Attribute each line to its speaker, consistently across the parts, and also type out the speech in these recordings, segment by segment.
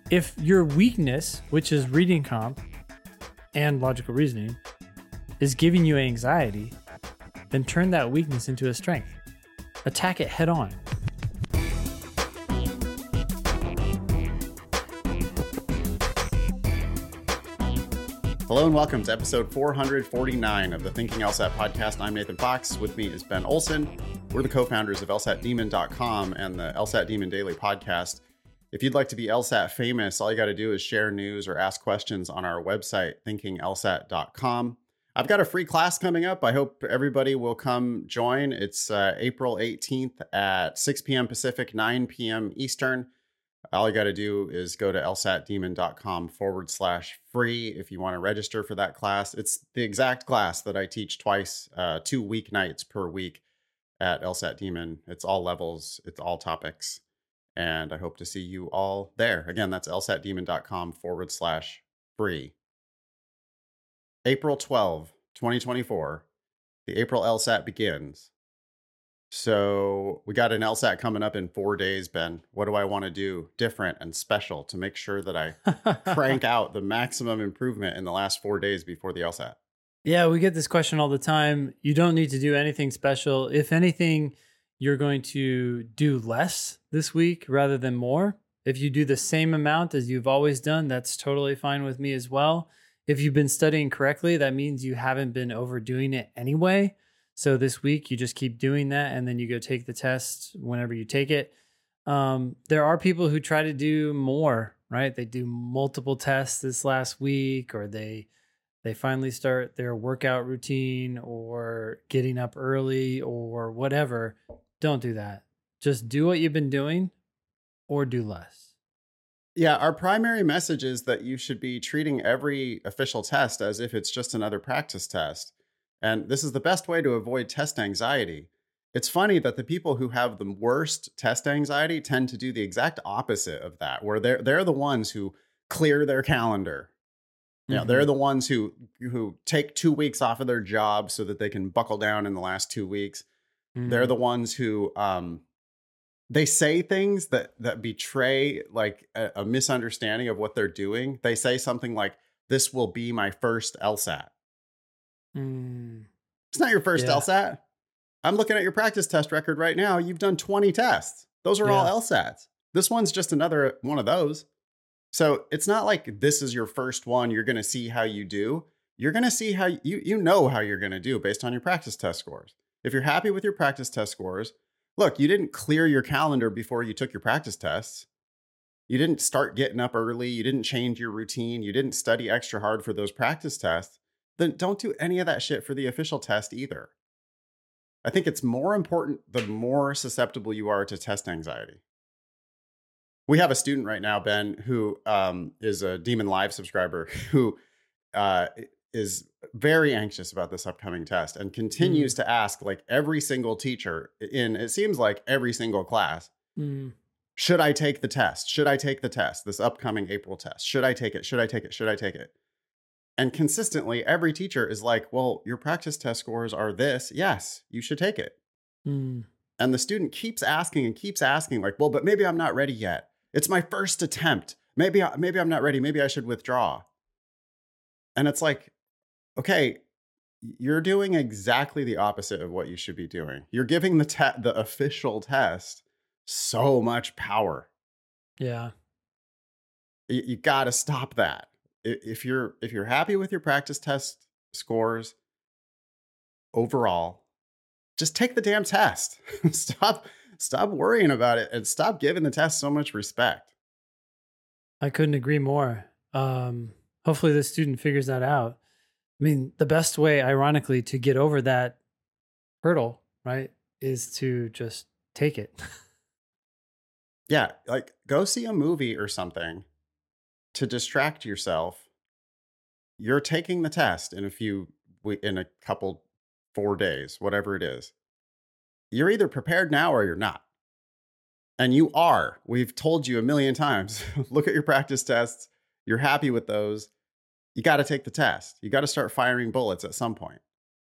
Speaker 1: If your weakness, which is reading comp and logical reasoning, is giving you anxiety, then turn that weakness into a strength. Attack it head on.
Speaker 2: Hello and welcome to episode 449 of the Thinking LSAT podcast. I'm Nathan Fox. With me is Ben Olson. We're the co-founders of LSATdemon.com and the LSAT Demon Daily podcast. If you'd like to be LSAT famous, all you got to do is share news or ask questions on our website, thinkinglsat.com. I've got a free class coming up. I hope everybody will come join. It's April 18th at 6 p.m. Pacific, 9 p.m. Eastern. All you got to do is go to lsatdemon.com/free if you want to register for that class. It's the exact class that I teach twice, 2 weeknights per week at LSAT Demon. It's all levels. It's all topics. And I hope to see you all there. Again, that's lsatdemon.com/free. April 12, 2024, the April LSAT begins. So we got an LSAT coming up in 4 days, Ben. What do I want to do different and special to make sure that I crank out the maximum improvement in the last 4 days before the LSAT?
Speaker 1: Yeah, we get this question all the time. You don't need to do anything special. If anything, you're going to do less this week rather than more. If you do the same amount as you've always done, that's totally fine with me as well. If you've been studying correctly, that means you haven't been overdoing it anyway. So this week, you just keep doing that, and then you go take the test whenever you take it. There are people who try to do more, right? They do multiple tests this last week, or they finally start their workout routine or getting up early or whatever. Don't do that. Just do what you've been doing or do less.
Speaker 2: Yeah, our primary message is that you should be treating every official test as if it's just another practice test. And this is the best way to avoid test anxiety. It's funny that the people who have the worst test anxiety tend to do the exact opposite of that, where they're the ones who clear their calendar. You know, they're the ones who take 2 weeks off of their job so that they can buckle down in the last 2 weeks. They're the ones who they say things that betray like a misunderstanding of what they're doing. They say something like, "This will be my first LSAT." It's not your first LSAT. I'm looking at your practice test record right now. You've done 20 tests. Those are all LSATs. This one's just another one of those. So it's not like this is your first one. You're going to see how you do. You're going to see how you know how you're going to do based on your practice test scores. If you're happy with your practice test scores, look, you didn't clear your calendar before you took your practice tests. You didn't start getting up early. You didn't change your routine. You didn't study extra hard for those practice tests. Then don't do any of that shit for the official test either. I think it's more important the more susceptible you are to test anxiety. We have a student right now, Ben, who is a Demon Live subscriber who is very anxious about this upcoming test and continues to ask like every single teacher in, it seems like every single class, should I take the test? Should I take the test? This upcoming April test. Should I take it? Should I take it? Should I take it? And consistently, every teacher is like, well, your practice test scores are this. Yes, you should take it. And the student keeps asking like, well, but maybe I'm not ready yet. It's my first attempt. Maybe I'm not ready. Maybe I should withdraw. And it's like, okay, you're doing exactly the opposite of what you should be doing. You're giving the official test so much power.
Speaker 1: Yeah.
Speaker 2: You got to stop that. If you're happy with your practice test scores overall, just take the damn test. Stop worrying about it and stop giving the test so much respect.
Speaker 1: I couldn't agree more. Hopefully the student figures that out. I mean, the best way, ironically, to get over that hurdle, right, is to just take it.
Speaker 2: Yeah, like go see a movie or something to distract yourself. You're taking the test in a couple 4 days, whatever it is. You're either prepared now or you're not. And you are. We've told you a million times. Look at your practice tests. You're happy with those. You got to take the test. You got to start firing bullets at some point.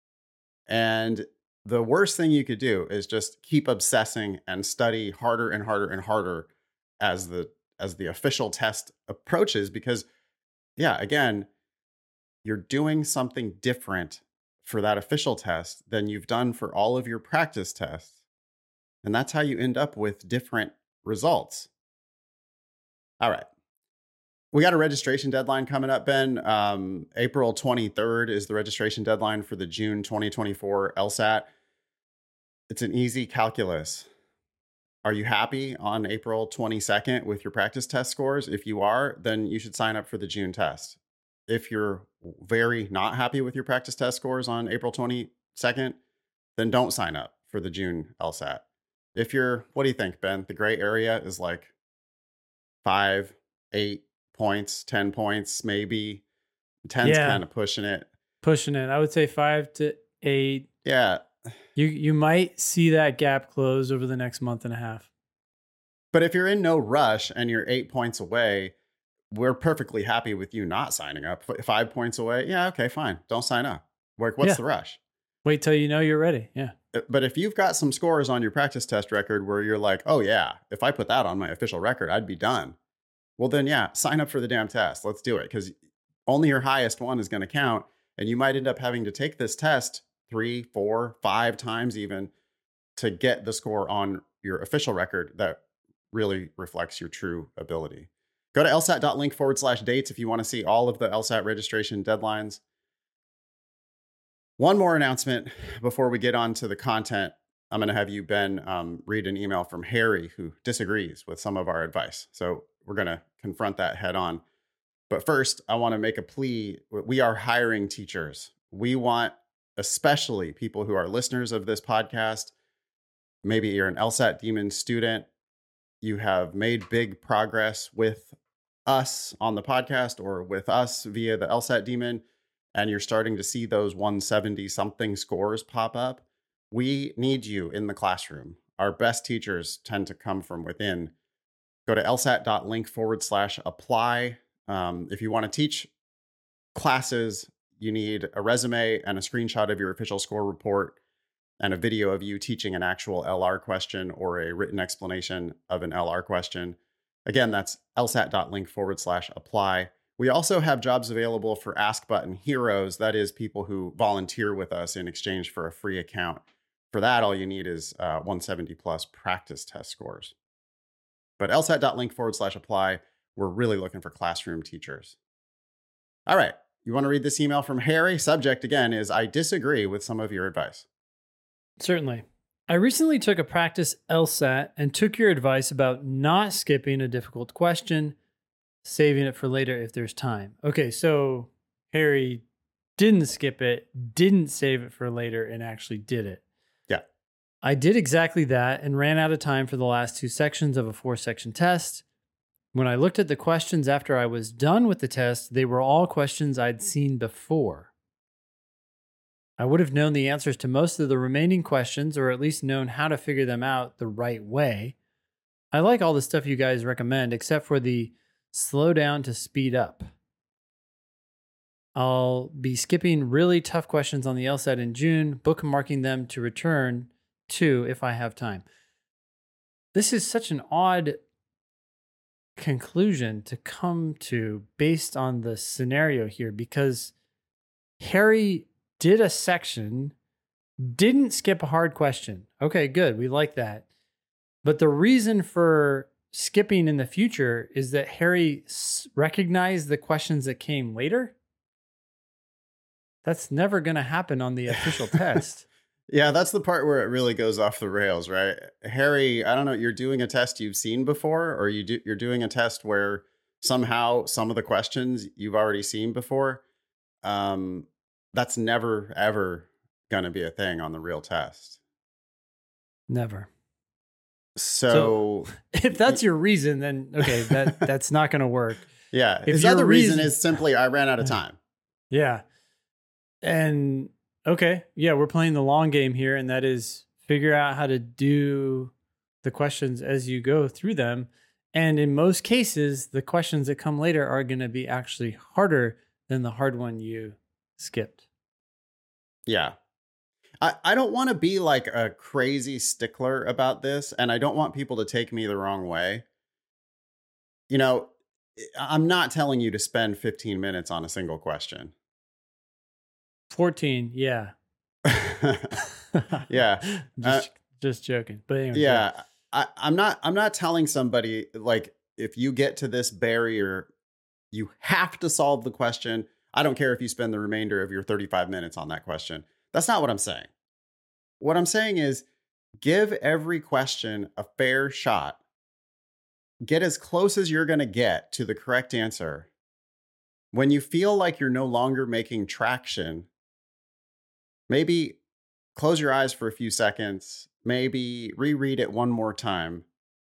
Speaker 2: And the worst thing you could do is just keep obsessing and study harder and harder and harder as the as the official test approaches, because yeah, again, you're doing something different for that official test than you've done for all of your practice tests. And that's how you end up with different results. All right. We got a registration deadline coming up, Ben. April 23rd is the registration deadline for the June 2024 LSAT. It's an easy calculus. Are you happy on April 22nd with your practice test scores? If you are, then you should sign up for the June test. If you're very not happy with your practice test scores on April 22nd, then don't sign up for the June LSAT. If you're, what do you think, Ben? The gray area is like 5, 8 points, 10 points, maybe. 10's kind of pushing it.
Speaker 1: Pushing it. I would say 5 to 8.
Speaker 2: Yeah.
Speaker 1: You might see that gap close over the next month and a half.
Speaker 2: But if you're in no rush and you're 8 points away, we're perfectly happy with you not signing up. 5 points away, yeah, okay, fine. Don't sign up. What's the rush?
Speaker 1: Wait till you know you're ready. Yeah.
Speaker 2: But if you've got some scores on your practice test record where you're like, oh yeah, if I put that on my official record, I'd be done. Well, then yeah, sign up for the damn test. Let's do it, because only your highest one is going to count. And you might end up having to take this test 3, 4, 5 times even to get the score on your official record that really reflects your true ability. Go to lsat.link/dates if you want to see all of the LSAT registration deadlines. One more announcement before we get on to the content. I'm going to have you, Ben, read an email from Harry, who disagrees with some of our advice. So we're going to confront that head on. But first, I want to make a plea. We are hiring teachers. We want, especially people who are listeners of this podcast. Maybe you're an LSAT Demon student. You have made big progress with us on the podcast or with us via the LSAT Demon, and you're starting to see those 170 something scores pop up. We need you in the classroom. Our best teachers tend to come from within. Go to lsat.link/apply. If you want to teach classes, you need a resume and a screenshot of your official score report and a video of you teaching an actual LR question or a written explanation of an LR question. Again, that's lsat.link/apply. We also have jobs available for Ask Button heroes. That is people who volunteer with us in exchange for a free account. For that, all you need is 170 plus practice test scores. But lsat.link/apply, we're really looking for classroom teachers. All right. You want to read this email from Harry? Subject, again, is I disagree with some of your advice.
Speaker 1: Certainly. I recently took a practice LSAT and took your advice about not skipping a difficult question, saving it for later if there's time. Okay, so Harry didn't skip it, didn't save it for later, and actually did it.
Speaker 2: Yeah.
Speaker 1: I did exactly that and ran out of time for the last 2 sections of a 4-section test. When I looked at the questions after I was done with the test, they were all questions I'd seen before. I would have known the answers to most of the remaining questions, or at least known how to figure them out the right way. I like all the stuff you guys recommend, except for the slow down to speed up. I'll be skipping really tough questions on the LSAT in June, bookmarking them to return to if I have time. This is such an odd conclusion to come to based on the scenario here, because Harry did a section, didn't skip a hard question. Okay, good. We like that. But the reason for skipping in the future is that Harry recognized the questions that came later. That's never going to happen on the official test.
Speaker 2: Yeah, that's the part where it really goes off the rails, right? Harry, I don't know, you're doing a test you've seen before, or you're doing a test where somehow some of the questions you've already seen before. That's never, ever going to be a thing on the real test.
Speaker 1: Never.
Speaker 2: So
Speaker 1: if that's your reason, then okay, that's not going to work.
Speaker 2: Yeah. His other reason is simply I ran out of time.
Speaker 1: Yeah. And okay, yeah, we're playing the long game here, and that is figure out how to do the questions as you go through them. And in most cases, the questions that come later are going to be actually harder than the hard one you skipped.
Speaker 2: Yeah. I don't want to be like a crazy stickler about this, and I don't want people to take me the wrong way. you know, I'm not telling you to spend 15 minutes on a single question.
Speaker 1: 14, yeah.
Speaker 2: Yeah.
Speaker 1: Just joking. But anyway,
Speaker 2: yeah. I'm not telling somebody like, if you get to this barrier, you have to solve the question. I don't care if you spend the remainder of your 35 minutes on that question. That's not what I'm saying. What I'm saying is give every question a fair shot. Get as close as you're going to get to the correct answer. When you feel like you're no longer making traction, maybe close your eyes for a few seconds, maybe reread it one more time,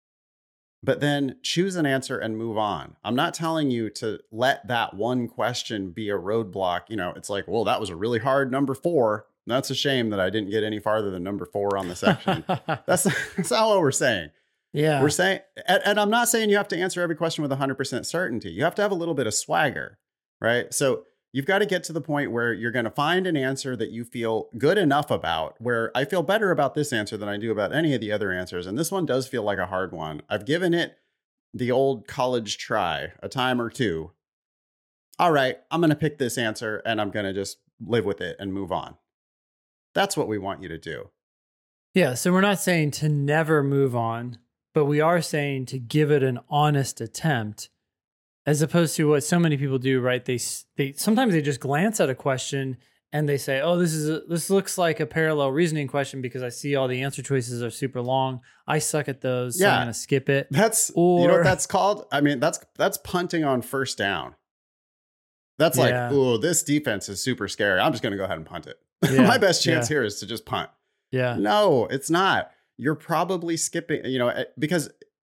Speaker 2: but then choose an answer and move on. I'm not telling you to let that one question be a roadblock. You know, it's like, well, that was a really hard number 4. That's a shame that I didn't get any farther than number 4 on the section. That's not what we're saying.
Speaker 1: Yeah.
Speaker 2: We're saying, and I'm not saying you have to answer every question with 100% certainty. You have to have a little bit of swagger, right? So you've got to get to the point where you're going to find an answer that you feel good enough about, where I feel better about this answer than I do about any of the other answers. And this one does feel like a hard one. I've given it the old college try a time or two. All right, I'm going to pick this answer and I'm going to just live with it and move on. That's what we want you to do.
Speaker 1: Yeah. So we're not saying to never move on, but we are saying to give it an honest attempt, as opposed to what so many people do, right? They sometimes they just glance at a question and they say, "Oh, this looks like a parallel reasoning question because I see all the answer choices are super long. I suck at those, so I'm going to skip it."
Speaker 2: You know what that's called? I mean, that's punting on first down. That's like, "Oh, this defense is super scary. I'm just going to go ahead and punt it. Yeah, my best chance here is to just punt."
Speaker 1: Yeah.
Speaker 2: No, it's not. You're probably skipping, because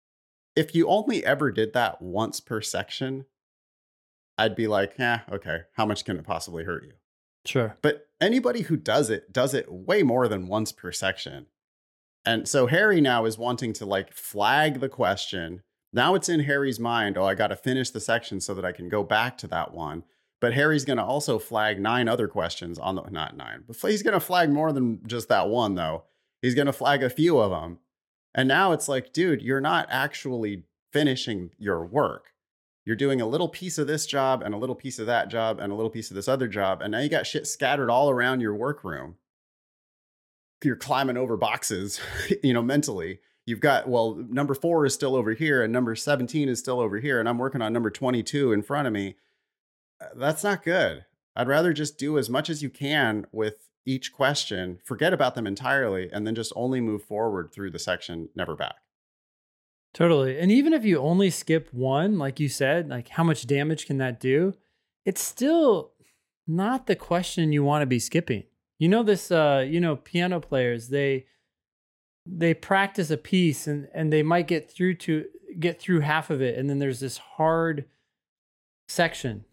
Speaker 2: if you only ever did that once per section, I'd be like, okay, how much can it possibly hurt you?
Speaker 1: Sure.
Speaker 2: But anybody who does it way more than once per section. And so Harry now is wanting to like flag the question. Now it's in Harry's mind, oh, I got to finish the section so that I can go back to that one. But Harry's going to also flag 9 other questions on the, not 9, but he's going to flag more than just that one though. He's going to flag a few of them. And now it's like, dude, you're not actually finishing your work. You're doing a little piece of this job and a little piece of that job and a little piece of this other job. And now you got shit scattered all around your workroom. You're climbing over boxes, mentally. You've got, well, number 4 is still over here and number 17 is still over here. And I'm working on number 22 in front of me. That's not good. I'd rather just do as much as you can with each question, forget about them entirely, and then just only move forward through the section, never back.
Speaker 1: Totally. And even if you only skip one, like you said, like how much damage can that do? It's still not the question you want to be skipping. Piano players, they practice a piece and they might get through half of it. And then there's this hard section.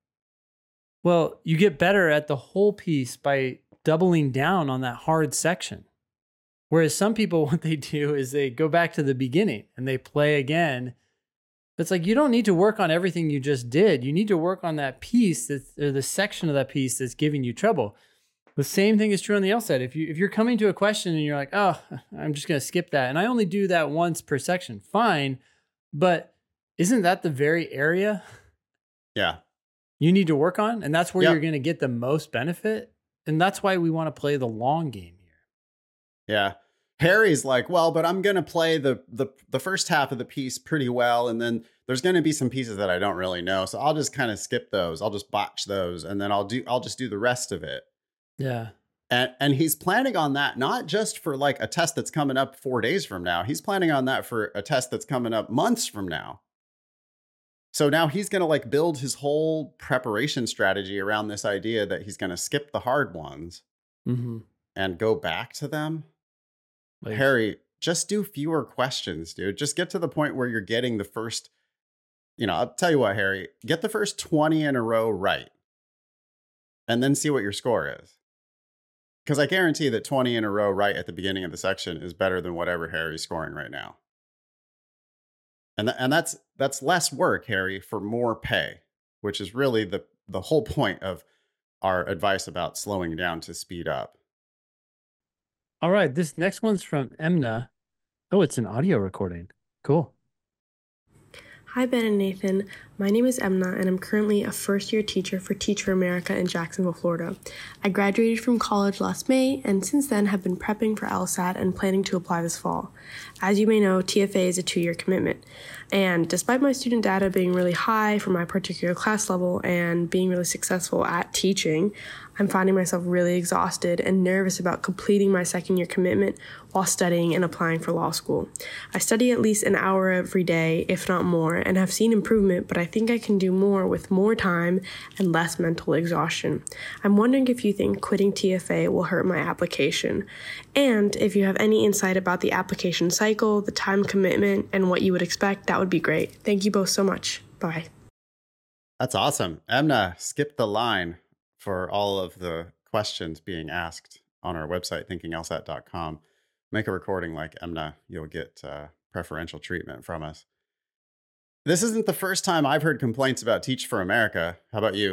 Speaker 1: Well, you get better at the whole piece by doubling down on that hard section. Whereas some people, what they do is they go back to the beginning and they play again. It's like, you don't need to work on everything you just did. You need to work on that piece or the section of that piece that's giving you trouble. The same thing is true on the LSAT. If you're coming to a question and you're like, oh, I'm just going to skip that, and I only do that once per section, fine. But isn't that the very area?
Speaker 2: Yeah.
Speaker 1: You need to work on, and that's where you're going to get the most benefit. And that's why we want to play the long game here.
Speaker 2: Yeah. Harry's like, well, but I'm going to play the first half of the piece pretty well. And then there's going to be some pieces that I don't really know. So I'll just kind of skip those. I'll just botch those. And then I'll just do the rest of it.
Speaker 1: Yeah.
Speaker 2: And he's planning on that, not just for like a test that's coming up 4 days from now. He's planning on that for a test that's coming up months from now. So now he's going to like build his whole preparation strategy around this idea that he's going to skip the hard ones and go back to them. Like, Harry, just do fewer questions, dude. Just get to the point where you're getting the first, I'll tell you what, Harry, get the first 20 in a row right. And then see what your score is. Because I guarantee that 20 in a row right at the beginning of the section is better than whatever Harry's scoring right now. And that's less work, Harry, for more pay, which is really the whole point of our advice about slowing down to speed up.
Speaker 1: All right, this next one's from Emna. Oh, it's an audio recording. Cool.
Speaker 3: Hi, Ben and Nathan. My name is Emna, and I'm currently a first-year teacher for Teach for America in Jacksonville, Florida. I graduated from college last May, and since then have been prepping for LSAT and planning to apply this fall. As you may know, TFA is a 2-year commitment. And despite my student data being really high for my particular class level and being really successful at teaching, I'm finding myself really exhausted and nervous about completing my second-year commitment while studying and applying for law school. I study at least an hour every day, if not more, and have seen improvement, but I think I can do more with more time and less mental exhaustion. I'm wondering if you think quitting TFA will hurt my application, and if you have any insight about the application cycle, the time commitment, and what you would expect, that would be great. Thank you both so much. Bye.
Speaker 2: That's awesome. Emna skipped the line for all of the questions being asked on our website, thinkinglsat.com. Make a recording like Emna. You'll get preferential treatment from us. This isn't the first time I've heard complaints about Teach for America. How about you?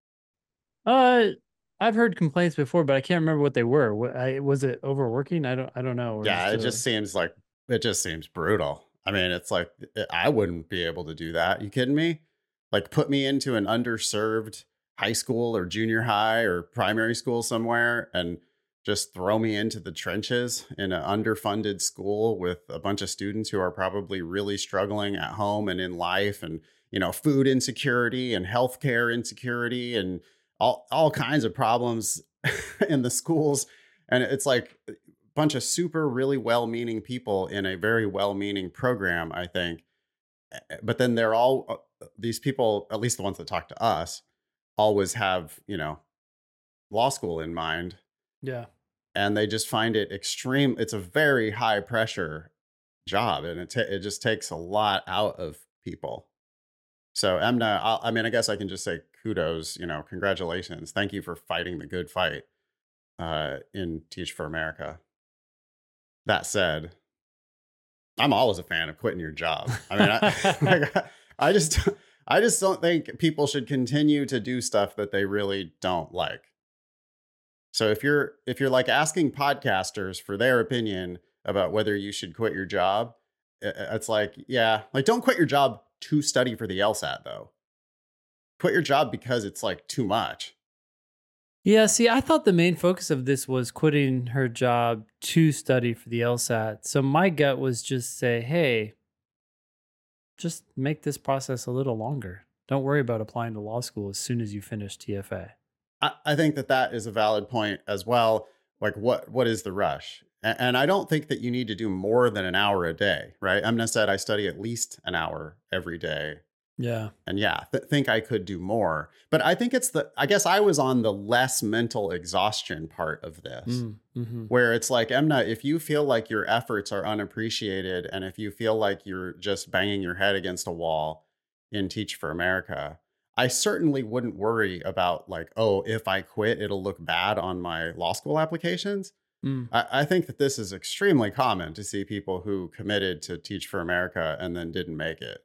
Speaker 1: I've heard complaints before, but I can't remember what they were. Was it overworking? I don't know.
Speaker 2: Yeah, it just seems brutal. I mean, it's like I wouldn't be able to do that. You kidding me? Like put me into an underserved high school or junior high or primary school somewhere and just throw me into the trenches in an underfunded school with a bunch of students who are probably really struggling at home and in life, and food insecurity and healthcare insecurity and all kinds of problems in the schools. And it's like a bunch of super really well-meaning people in a very well-meaning program, I think. But then they're all these people, at least the ones that talk to us, always have law school in mind.
Speaker 1: Yeah.
Speaker 2: And they just find it extreme. It's a very high pressure job, and it just takes a lot out of people. So Emna, I guess I can just say kudos, congratulations. Thank you for fighting the good fight in Teach for America. That said, I'm always a fan of quitting your job. I mean, I just don't think people should continue to do stuff that they really don't like. So if you're like asking podcasters for their opinion about whether you should quit your job, it's like, yeah, like don't quit your job to study for the LSAT though. Quit your job because it's like too much.
Speaker 1: Yeah, see, I thought the main focus of this was quitting her job to study for the LSAT. So my gut was just say, hey, just make this process a little longer. Don't worry about applying to law school as soon as you finish TFA.
Speaker 2: I think that is a valid point as well. Like what is the rush? And I don't think that you need to do more than an hour a day, right? Emna said I study at least an hour every day.
Speaker 1: Yeah.
Speaker 2: And yeah, think I could do more. But I think I guess I was on the less mental exhaustion part of this, where it's like, Emna, if you feel like your efforts are unappreciated, and if you feel like you're just banging your head against a wall in Teach for America, I certainly wouldn't worry about like, oh, if I quit, it'll look bad on my law school applications. I think that this is extremely common to see people who committed to Teach for America and then didn't make it.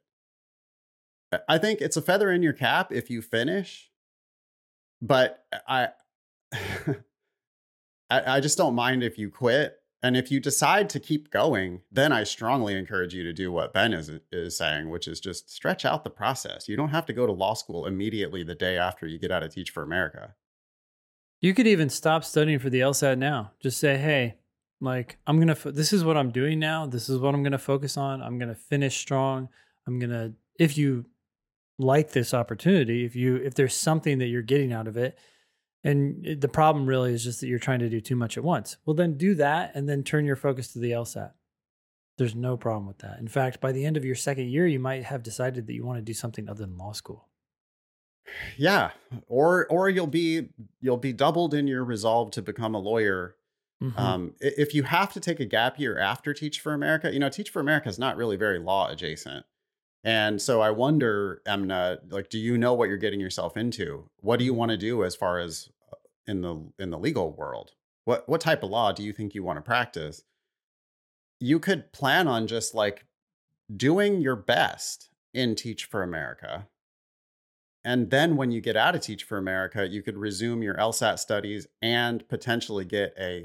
Speaker 2: I think it's a feather in your cap if you finish, but I just don't mind if you quit. And if you decide to keep going, then I strongly encourage you to do what Ben is saying, which is just stretch out the process. You don't have to go to law school immediately the day after you get out of Teach for America.
Speaker 1: You could even stop studying for the LSAT now. Just say, hey, like this is what I'm doing now. This is what I'm going to focus on. I'm going to finish strong. If you like this opportunity, if there's something that you're getting out of it, and the problem really is just that you're trying to do too much at once, well, then do that and then turn your focus to the LSAT. There's no problem with that. In fact, by the end of your second year, you might have decided that you want to do something other than law school.
Speaker 2: Yeah. Or you'll be doubled in your resolve to become a lawyer. If you have to take a gap year after Teach for America, Teach for America is not really very law adjacent. And so I wonder, Emna, like, do you know what you're getting yourself into? What do you want to do as far as in the legal world? What type of law do you think you want to practice? You could plan on just like doing your best in Teach for America. And then when you get out of Teach for America, you could resume your LSAT studies and potentially get a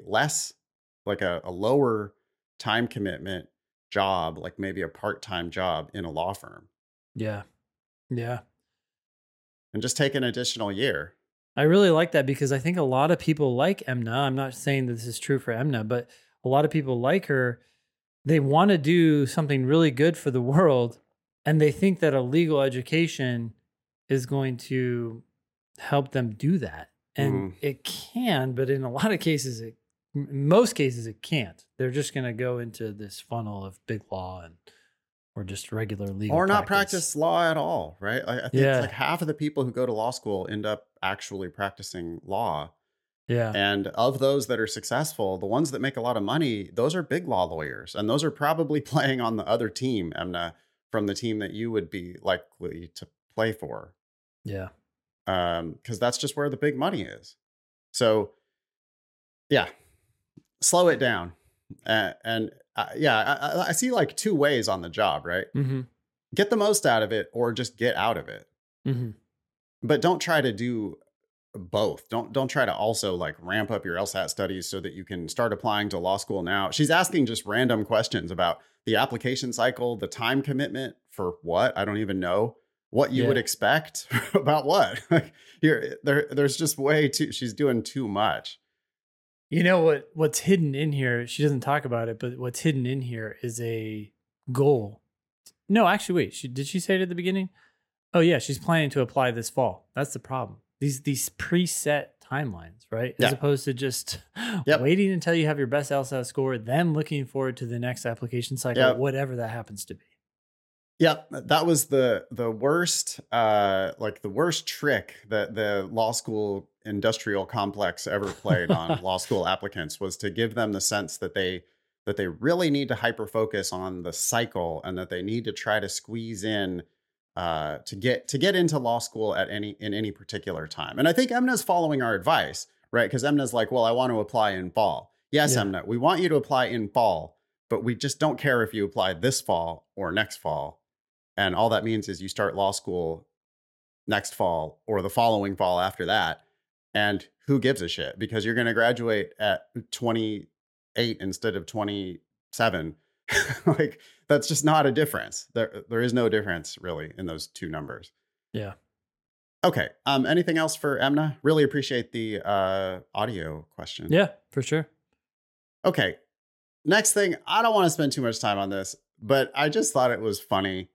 Speaker 2: lower time commitment job, like maybe a part-time job in a law firm.
Speaker 1: Yeah. Yeah.
Speaker 2: and just take an additional year.
Speaker 1: I really like that because I think a lot of people like Emna. I'm not saying that this is true for Emna, but a lot of people like her. They want to do something really good for the world, and they think that a legal education is going to help them do that. And it can, but in a lot of cases, in most cases, it can't. They're just going to go into this funnel of big law or just regular legal
Speaker 2: or not practice law at all, right? I think it's like half of the people who go to law school end up actually practicing law.
Speaker 1: Yeah.
Speaker 2: And of those that are successful, the ones that make a lot of money, those are big law lawyers. And those are probably playing on the other team, Emna, from the team that you would be likely to play for.
Speaker 1: Yeah.
Speaker 2: Because that's just where the big money is. So, yeah, slow it down. I see like two ways on the job, right?
Speaker 1: Mm-hmm.
Speaker 2: Get the most out of it or just get out of it.
Speaker 1: Mm-hmm.
Speaker 2: But don't try to do both. Don't try to also like ramp up your LSAT studies so that you can start applying to law school now. She's asking just random questions about the application cycle, the time commitment for what? I don't even know. What you would expect about what? Like there's just way too, she's doing too much.
Speaker 1: You know what's hidden in here, she doesn't talk about it, but what's hidden in here is a goal. No, actually, wait, did she say it at the beginning? Oh yeah, she's planning to apply this fall. That's the problem. These preset timelines, right? As opposed to just waiting until you have your best LSAT score, then looking forward to the next application cycle, whatever that happens to be.
Speaker 2: Yep, that was the worst, like the worst trick that the law school industrial complex ever played on law school applicants, was to give them the sense that they really need to hyper focus on the cycle and that they need to try to squeeze in to get into law school at any particular time. And I think Emna's following our advice, right? Because Emna's like, well, I want to apply in fall. Yes, Emna, we want you to apply in fall, but we just don't care if you apply this fall or next fall. And all that means is you start law school next fall or the following fall after that. And who gives a shit? Because you're going to graduate at 28 instead of 27. Like, that's just not a difference. There is no difference really in those two numbers.
Speaker 1: Yeah.
Speaker 2: Okay. Anything else for Emna? Really appreciate the audio question.
Speaker 1: Yeah, for sure.
Speaker 2: Okay. Next thing, I don't want to spend too much time on this, but I just thought it was funny.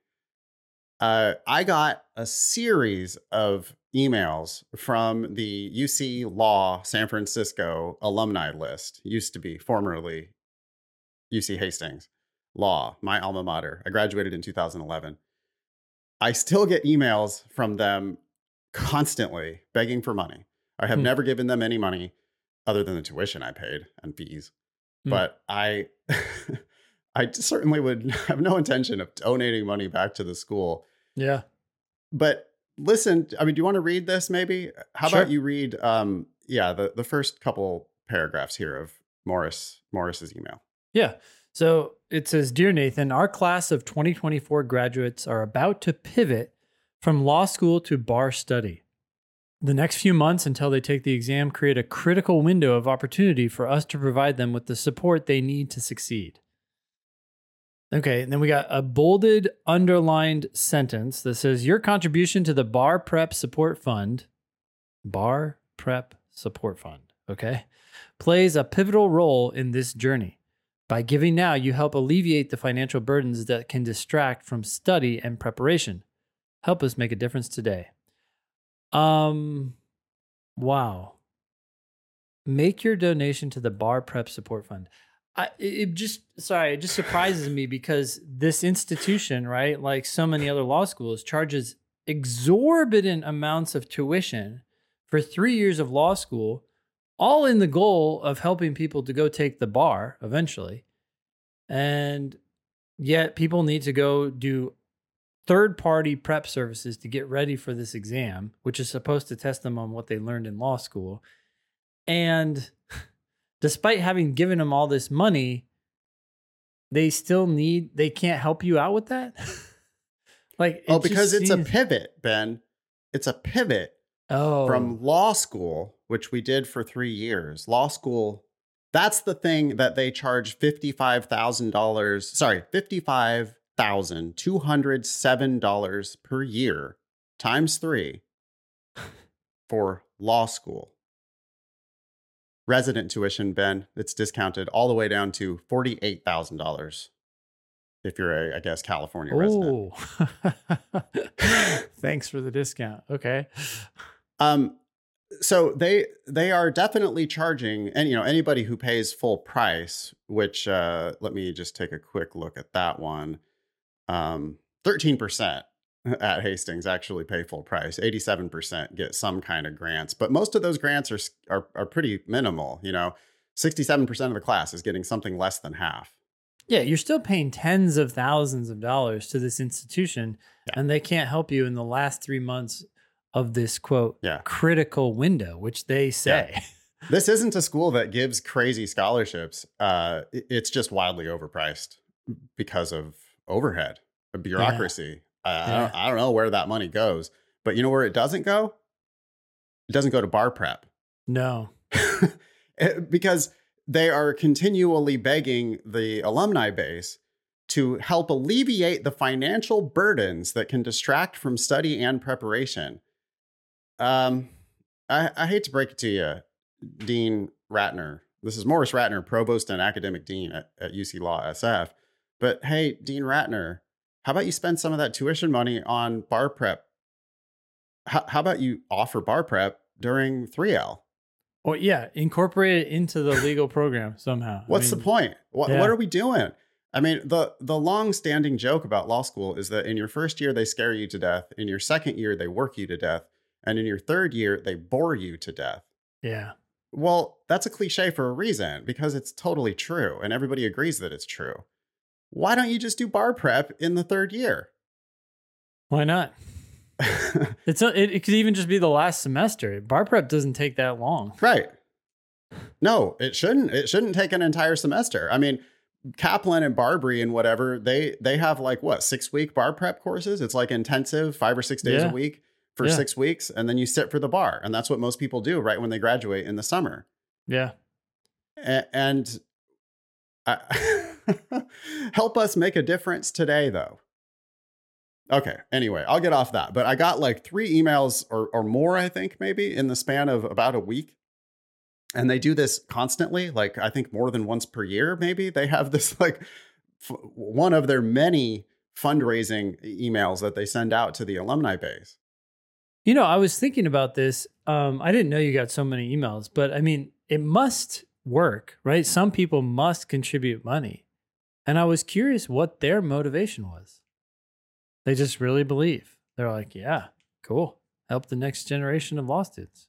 Speaker 2: I got a series of emails from the UC Law San Francisco alumni list. Used to be formerly UC Hastings Law, my alma mater. I graduated in 2011. I still get emails from them constantly begging for money. I have never given them any money other than the tuition I paid and fees. But I certainly would have no intention of donating money back to the school.
Speaker 1: Yeah.
Speaker 2: But listen, I mean, do you want to read this maybe? How about you read the first couple paragraphs here of Morris's email?
Speaker 1: Yeah. So it says, "Dear Nathan, our class of 2024 graduates are about to pivot from law school to bar study. The next few months until they take the exam create a critical window of opportunity for us to provide them with the support they need to succeed." Okay, and then we got a bolded, underlined sentence that says, "Your contribution to the Bar Prep Support Fund," okay, "plays a pivotal role in this journey. By giving now, you help alleviate the financial burdens that can distract from study and preparation. Help us make a difference today." Wow. Make your donation to the Bar Prep Support Fund. It just surprises me because this institution, right, like so many other law schools, charges exorbitant amounts of tuition for 3 years of law school, all in the goal of helping people to go take the bar eventually. And yet people need to go do third-party prep services to get ready for this exam, which is supposed to test them on what they learned in law school. And despite having given them all this money, they can't help you out with that?
Speaker 2: Because it's a pivot, Ben. It's a pivot from law school, which we did for 3 years. Law school, that's the thing that they charge $55,000. Sorry, $55 $48,207 per year times 3 for law school. Resident tuition, Ben, it's discounted all the way down to $48,000 if you're a, I guess, California resident.
Speaker 1: Thanks for the discount. Okay.
Speaker 2: So they are definitely charging, and anybody who pays full price, which let me just take a quick look at that one. 13% at Hastings actually pay full price. 87% get some kind of grants, but most of those grants are pretty minimal. 67% of the class is getting something less than half.
Speaker 1: Yeah, you're still paying tens of thousands of dollars to this institution, and they can't help you in the last 3 months of this, quote, critical window, which they say.
Speaker 2: Yeah. This isn't a school that gives crazy scholarships. It's just wildly overpriced because of overhead, bureaucracy. I don't know where that money goes, but you know where it doesn't go? It doesn't go to bar prep.
Speaker 1: No.
Speaker 2: Because they are continually begging the alumni base to help alleviate the financial burdens that can distract from study and preparation. I hate to break it to you, Dean Ratner. This is Morris Ratner, Provost and Academic Dean at UC Law SF. But hey, Dean Ratner, how about you spend some of that tuition money on bar prep? How about you offer bar prep during 3L?
Speaker 1: Well, yeah, incorporate it into the legal program somehow.
Speaker 2: What's the point? What are we doing? I mean, the long-standing joke about law school is that in your first year, they scare you to death. In your second year, they work you to death. And in your third year, they bore you to death.
Speaker 1: Yeah.
Speaker 2: Well, that's a cliche for a reason, because it's totally true. And everybody agrees that it's true. Why don't you just do bar prep in the third year?
Speaker 1: Why not? It could even just be the last semester. Bar prep doesn't take that long.
Speaker 2: Right. No, it shouldn't. It shouldn't take an entire semester. I mean, Kaplan and Barbary and whatever, they have 6-week bar prep courses. It's like intensive 5 or 6 days a week for 6 weeks. And then you sit for the bar. And that's what most people do right when they graduate in the summer.
Speaker 1: Yeah.
Speaker 2: And help us make a difference today, though. Okay. Anyway, I'll get off that. But I got 3 emails or more, I think, maybe in the span of about a week. And they do this constantly, I think more than once per year, maybe. They have this one of their many fundraising emails that they send out to the alumni base.
Speaker 1: I was thinking about this. I didn't know you got so many emails, but I mean, it must work, right? Some people must contribute money. And I was curious what their motivation was. They just really believe. They're like, yeah, cool. Help the next generation of law students.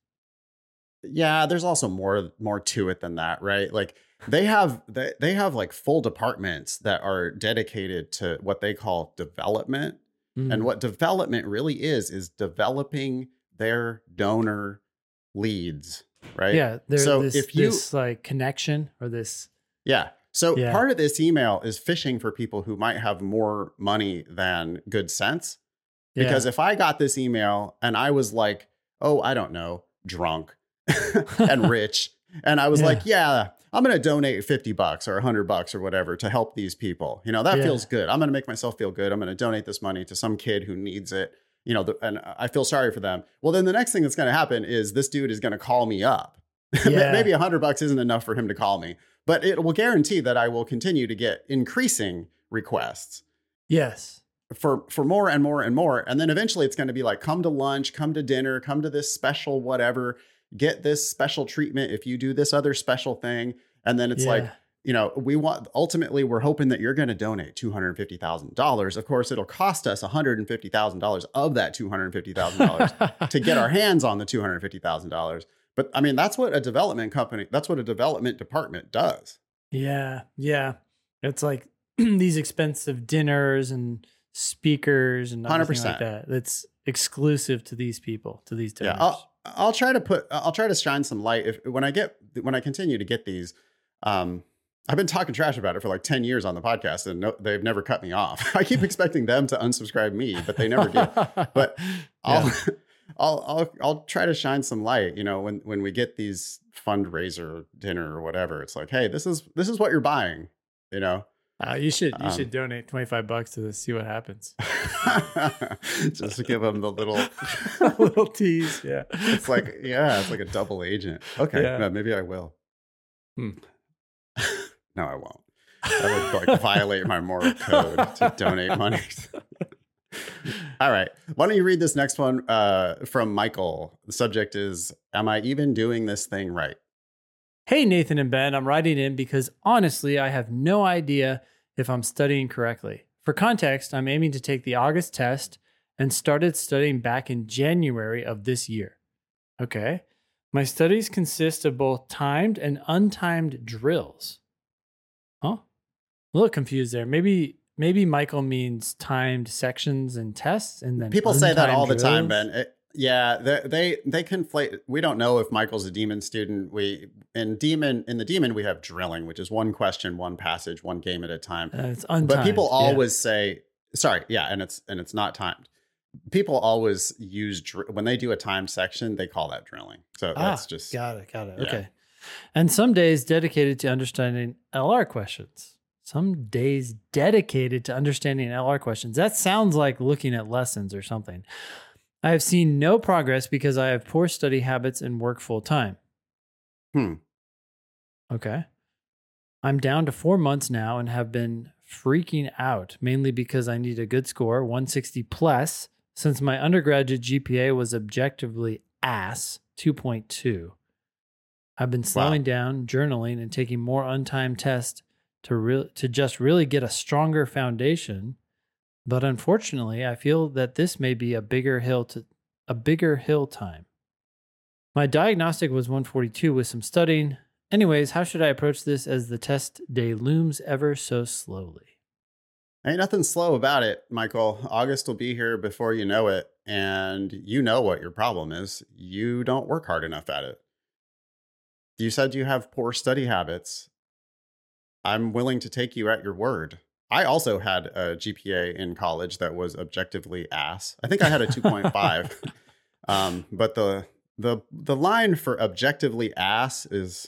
Speaker 2: Yeah, there's also more to it than that, right? They have full departments that are dedicated to what they call development. Mm. And what development really is developing their donor leads, right?
Speaker 1: Yeah, there's this connection or this.
Speaker 2: Yeah. So part of this email is fishing for people who might have more money than good sense. Because if I got this email and I was like, oh, I don't know, drunk and rich, and I was I'm going to donate $50 or $100 or whatever to help these people. That feels good. I'm going to make myself feel good. I'm going to donate this money to some kid who needs it. And I feel sorry for them. Well, then the next thing that's going to happen is this dude is going to call me up. Maybe $100 isn't enough for him to call me, but it will guarantee that I will continue to get increasing requests.
Speaker 1: Yes.
Speaker 2: For more and more and more. And then eventually it's going to be come to lunch, come to dinner, come to this special whatever, get this special treatment if you do this other special thing. And then it's ultimately we're hoping that you're going to donate $250,000. Of course, it'll cost us $150,000 of that $250,000 to get our hands on the $250,000. But I mean, that's what a development department does.
Speaker 1: Yeah. Yeah. It's like these expensive dinners and speakers and everything
Speaker 2: 100%.
Speaker 1: Like that. That's exclusive to these people, to these donors.
Speaker 2: Yeah, I'll try to shine some light when I continue to get these. I've been talking trash about it for 10 years on the podcast, and they've never cut me off. I keep expecting them to unsubscribe me, but they never do. But I'll try to shine some light. When we get these fundraiser dinner or whatever, it's like, hey, this is what you're buying.
Speaker 1: You should donate $25 to this. See what happens.
Speaker 2: Just to give them the little
Speaker 1: little tease. Yeah.
Speaker 2: It's like a double agent. Okay.
Speaker 1: Yeah.
Speaker 2: No, maybe I will. No, I won't. That would like violate my moral code to donate money. All right. Why don't you read this next one from Michael? The subject is, am I even doing this thing right?
Speaker 1: Hey, Nathan and Ben, I'm writing in because honestly, I have no idea if I'm studying correctly. For context, I'm aiming to take the August test and started studying back in January of this year. Okay. My studies consist of both timed and untimed drills. Huh? A little confused there. Maybe Michael means timed sections and tests, and then
Speaker 2: people say that all
Speaker 1: drills.
Speaker 2: the time, Ben. They conflate. We don't know if Michael's a Demon student. In the Demon we have drilling, which is one question, one passage, one game at a time.
Speaker 1: It's untimed.
Speaker 2: But people always say, and it's not timed. People always use when they do a timed section, they call that drilling. So that's just
Speaker 1: got it.
Speaker 2: Yeah.
Speaker 1: Okay. And some days dedicated to understanding LR questions. Some days dedicated to understanding LR questions. That sounds like looking at lessons or something. I have seen no progress because I have poor study habits and work full time. Okay. I'm down to 4 months now and have been freaking out, mainly because I need a good score, 160 plus, since my undergraduate GPA was objectively ass, 2.2. I've been slowing down, journaling, and taking more untimed tests to just really get a stronger foundation. But unfortunately, I feel that this may be a bigger hill time. My diagnostic was 142 with some studying. Anyways, how should I approach this as the test day looms ever so slowly?
Speaker 2: Ain't nothing slow about it, Michael. August will be here before you know it, and you know what your problem is. You don't work hard enough at it. You said you have poor study habits. I'm willing to take you at your word. I also had a GPA in college that was objectively ass. I think I had a 2.5. But the line for objectively ass is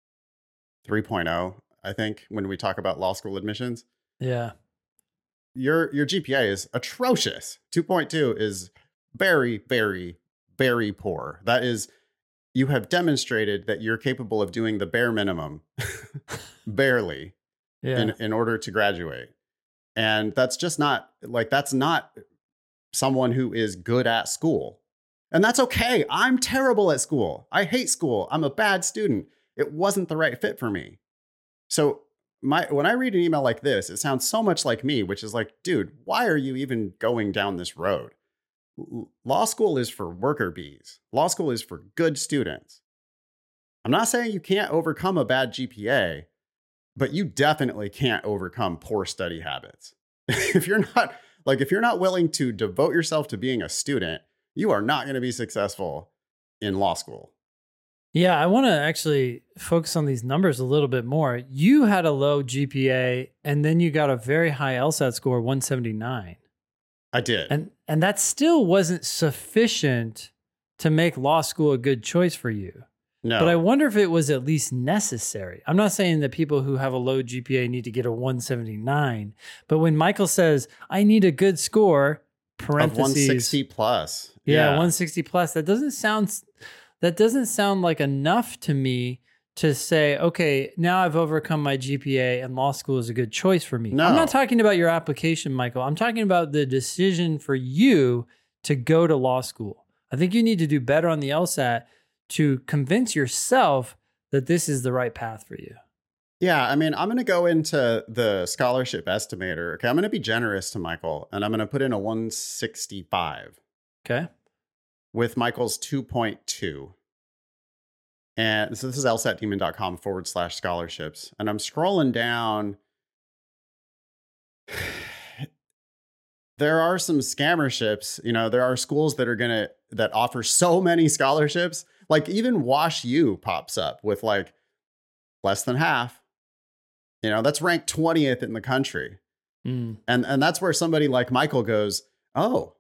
Speaker 2: 3.0, I think, when we talk about law school admissions.
Speaker 1: Yeah.
Speaker 2: Your GPA is atrocious. 2.2 is very, very, very poor. That is, you have demonstrated that you're capable of doing the bare minimum, barely, in order to graduate. And that's just not, that's not someone who is good at school. And that's okay. I'm terrible at school. I hate school. I'm a bad student. It wasn't the right fit for me. So when I read an email like this, it sounds so much like me, which is like, dude, why are you even going down this road? Law school is for worker bees. Law school is for good students. I'm not saying you can't overcome a bad GPA, but you definitely can't overcome poor study habits. If you're not willing to devote yourself to being a student, you are not going to be successful in law school.
Speaker 1: Yeah, I want to actually focus on these numbers a little bit more. You had a low GPA, and then you got a very high LSAT score, 179.
Speaker 2: I did.
Speaker 1: And that still wasn't sufficient to make law school a good choice for you.
Speaker 2: No.
Speaker 1: But I wonder if it was at least necessary. I'm not saying that people who have a low GPA need to get a 179, but when Michael says, I need a good score, parentheses.
Speaker 2: Of 160 plus.
Speaker 1: Yeah, 160 plus. That doesn't sound like enough to me to say, okay, now I've overcome my GPA and law school is a good choice for me.
Speaker 2: No.
Speaker 1: I'm not talking about your application, Michael. I'm talking about the decision for you to go to law school. I think you need to do better on the LSAT to convince yourself that this is the right path for you.
Speaker 2: Yeah, I mean, I'm going to go into the scholarship estimator. Okay, I'm going to be generous to Michael, and I'm going to put in a 165.
Speaker 1: Okay.
Speaker 2: With Michael's 2.2. And so this is lsatdemon.com/scholarships. And I'm scrolling down. There are some scammerships. There are schools that offer so many scholarships. Like even Wash U pops up with less than half. That's ranked 20th in the country. And that's where somebody like Michael goes, oh,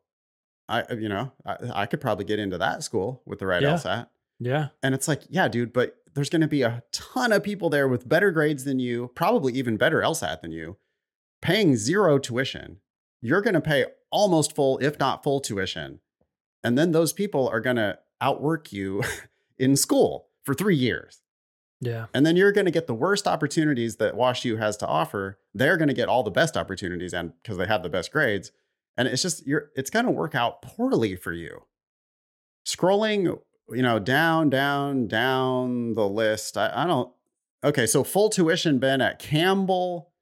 Speaker 2: I could probably get into that school with the right LSAT.
Speaker 1: Yeah.
Speaker 2: And it's like, yeah, dude, but there's going to be a ton of people there with better grades than you, probably even better LSAT than you. paying zero tuition. You're going to pay almost full, if not full tuition. And then those people are going to outwork you in school for 3 years.
Speaker 1: Yeah.
Speaker 2: And then you're going to get the worst opportunities that WashU has to offer. They're going to get all the best opportunities, and because they have the best grades. And it's just, it's going to work out poorly for you. Scrolling, down the list. I don't. Okay. So full tuition, Ben, at Campbell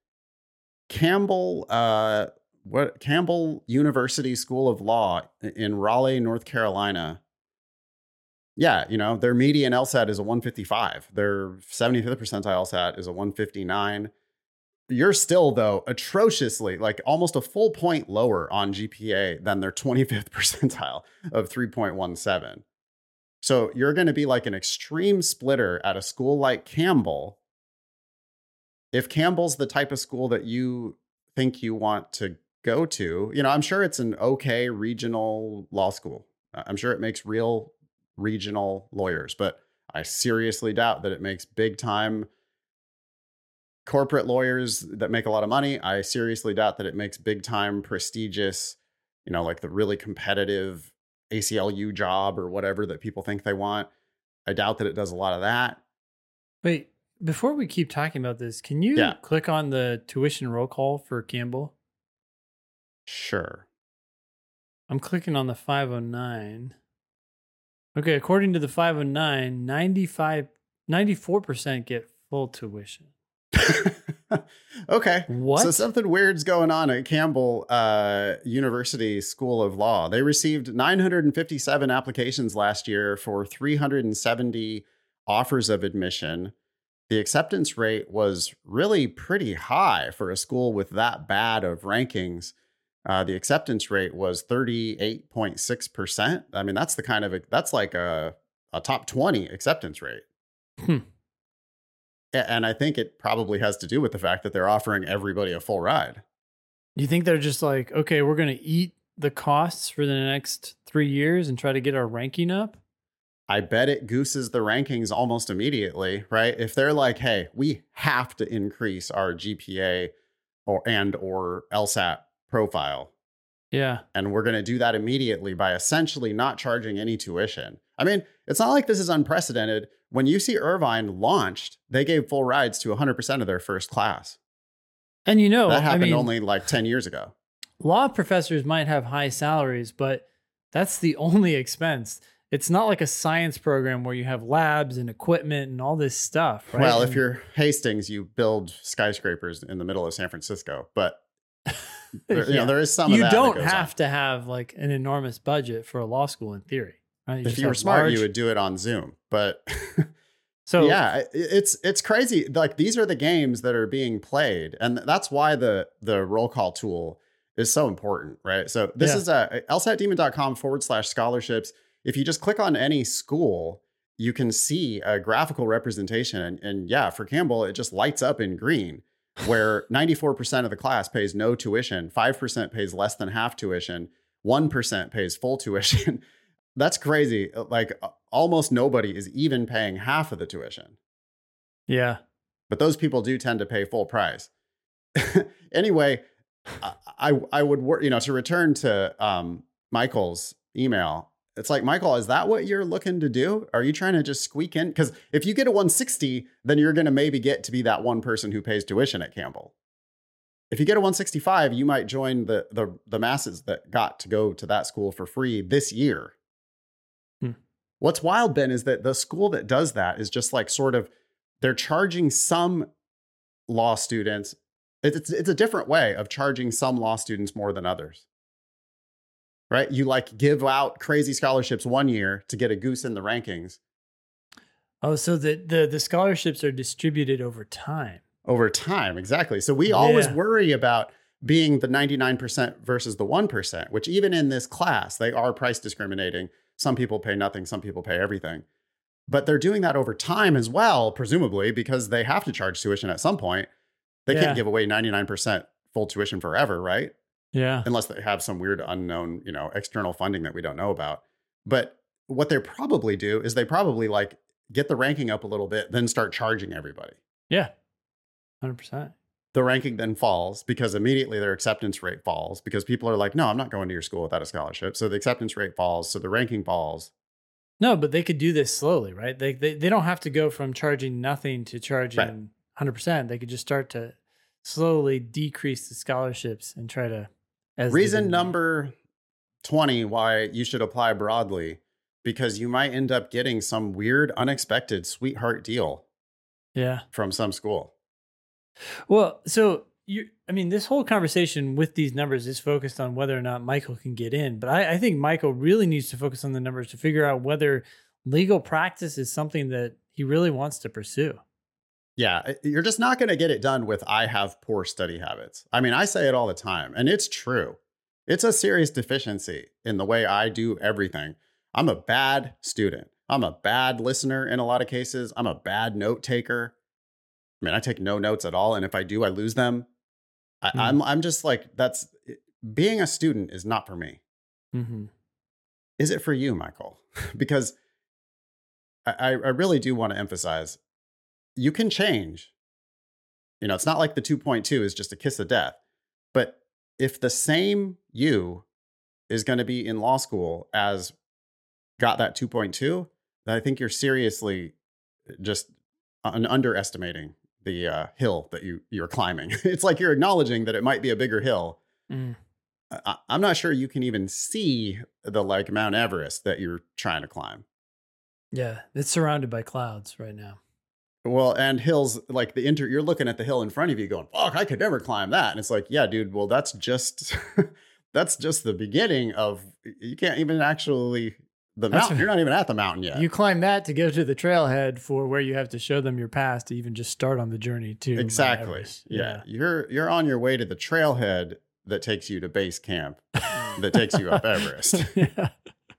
Speaker 2: University School of Law in Raleigh, North Carolina. Yeah, their median LSAT is a 155. Their 75th percentile LSAT is a 159. You're still, though, atrociously, like almost a full point lower on GPA than their 25th percentile of 3.17. So you're going to be like an extreme splitter at a school like Campbell. If Campbell's the type of school that you think you want to go to, I'm sure it's an okay regional law school. I'm sure it makes real regional lawyers, but I seriously doubt that it makes big time corporate lawyers that make a lot of money. I seriously doubt that it makes big time prestigious, like the really competitive ACLU job or whatever that people think they want. I doubt that it does a lot of that.
Speaker 1: Wait, before we keep talking about this, can you click on the tuition roll call for Campbell?
Speaker 2: Sure.
Speaker 1: I'm clicking on the 509. Okay, according to the 509, 94% get full tuition.
Speaker 2: Okay.
Speaker 1: What?
Speaker 2: So something weird's going on at Campbell University School of Law. They received 957 applications last year for 370 offers of admission. The acceptance rate was really pretty high for a school with that bad of rankings. The acceptance rate was 38.6%. I mean, that's like a top 20 acceptance rate. And I think it probably has to do with the fact that they're offering everybody a full ride.
Speaker 1: Do you think they're just like, okay, we're going to eat the costs for the next 3 years and try to get our ranking up?
Speaker 2: I bet it gooses the rankings almost immediately, right? If they're like, hey, we have to increase our GPA or LSAT profile.
Speaker 1: Yeah.
Speaker 2: And we're going to do that immediately by essentially not charging any tuition. I mean, it's not like this is unprecedented. When UC Irvine launched, they gave full rides to 100% of their first class.
Speaker 1: And
Speaker 2: that happened only like 10 years ago.
Speaker 1: Law professors might have high salaries, but that's the only expense. It's not like a science program where you have labs and equipment and all this stuff, right?
Speaker 2: Well, if you're Hastings, you build skyscrapers in the middle of San Francisco, but there is some of that.
Speaker 1: You don't have to have like an enormous budget for a law school in theory. Right?
Speaker 2: If you were smart, you would do it on Zoom. But so yeah, it's crazy. Like these are the games that are being played, and that's why the roll call tool is so important, right? So this is lsatdemon.com/scholarships. If you just click on any school, you can see a graphical representation, and yeah, for Campbell, it just lights up in green, where 94% of the class pays no tuition, 5% pays less than half tuition, 1% pays full tuition. That's crazy. Like almost nobody is even paying half of the tuition.
Speaker 1: Yeah.
Speaker 2: But those people do tend to pay full price. Anyway, I would work, to return to Michael's email. It's like, Michael, is that what you're looking to do? Are you trying to just squeak in? Because if you get a 160, then you're going to maybe get to be that one person who pays tuition at Campbell. If you get a 165, you might join the masses that got to go to that school for free this year. What's wild, Ben, is that the school that does that is just like they're charging some law students. It's a different way of charging some law students more than others. Right? You like give out crazy scholarships one year to get a goose in the rankings.
Speaker 1: Oh, so the scholarships are distributed over time.
Speaker 2: Over time, exactly. So we always worry about being the 99% versus the 1%, which even in this class, they are price discriminating. Some people pay nothing, some people pay everything. But they're doing that over time as well, presumably, because they have to charge tuition at some point. They can't give away 99% full tuition forever, right?
Speaker 1: Yeah.
Speaker 2: Unless they have some weird unknown, external funding that we don't know about. But what they probably do is they probably like get the ranking up a little bit, then start charging everybody.
Speaker 1: Yeah. 100%.
Speaker 2: the ranking then falls because immediately their acceptance rate falls because people are like, no, I'm not going to your school without a scholarship. So the acceptance rate falls. So the ranking falls.
Speaker 1: No, but they could do this slowly, right? They don't have to go from charging nothing to charging 100%. They could just start to slowly decrease the scholarships and try to.
Speaker 2: Reason number 20 why you should apply broadly, because you might end up getting some weird, unexpected sweetheart deal.
Speaker 1: Yeah.
Speaker 2: From some school.
Speaker 1: Well, so this whole conversation with these numbers is focused on whether or not Michael can get in. But I think Michael really needs to focus on the numbers to figure out whether legal practice is something that he really wants to pursue.
Speaker 2: Yeah, you're just not going to get it done with I have poor study habits. I mean, I say it all the time, and it's true. It's a serious deficiency in the way I do everything. I'm a bad student. I'm a bad listener in a lot of cases. I'm a bad note taker. I mean, I take no notes at all. And if I do, I lose them. I'm just like, being a student is not for me.
Speaker 1: Mm-hmm.
Speaker 2: Is it for you, Michael? Because I really do want to emphasize, you can change. It's not like the 2.2 is just a kiss of death. But if the same you is going to be in law school as got that 2.2, then I think you're seriously just underestimating the hill that you're climbing. It's like you're acknowledging that it might be a bigger hill. Mm. I'm not sure you can even see the Mount Everest that you're trying to climb.
Speaker 1: Yeah, it's surrounded by clouds right now.
Speaker 2: Well, and hills like you're looking at the hill in front of you going, fuck, I could never climb that. And it's like, yeah, dude, well, that's just the beginning of, you can't even actually, the mountain, you're not even at the mountain yet.
Speaker 1: You climb that to go to the trailhead for where you have to show them your pass to even just start on the journey to
Speaker 2: exactly. Yeah. You're on your way to the trailhead that takes you to base camp, that takes you up Everest.
Speaker 1: Yeah.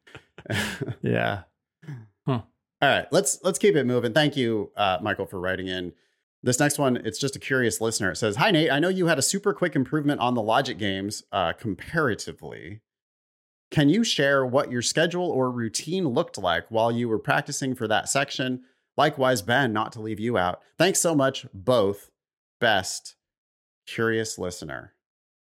Speaker 1: Yeah.
Speaker 2: Huh. All right, let's keep it moving. Thank you, Michael, for writing in. This next one, it's just a curious listener. It says, hi, Nate. I know you had a super quick improvement on the logic games comparatively. Can you share what your schedule or routine looked like while you were practicing for that section? Likewise, Ben, not to leave you out. Thanks so much, both. Best, curious listener.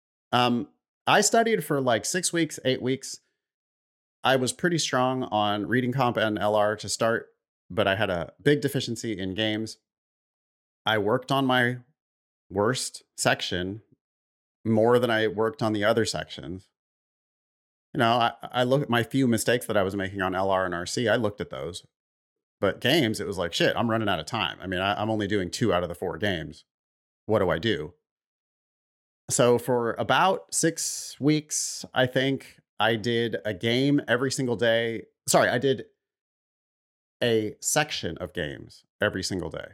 Speaker 2: I studied for 6 weeks, 8 weeks. I was pretty strong on reading comp and LR to start, but I had a big deficiency in games. I worked on my worst section more than I worked on the other sections. I look at my few mistakes that I was making on LR and RC. I looked at those. But games, it was like, shit, I'm running out of time. I mean, I'm only doing 2 out of the 4 games. What do I do? So for about 6 weeks, I think I did a game every single day. Sorry, I did a section of games every single day.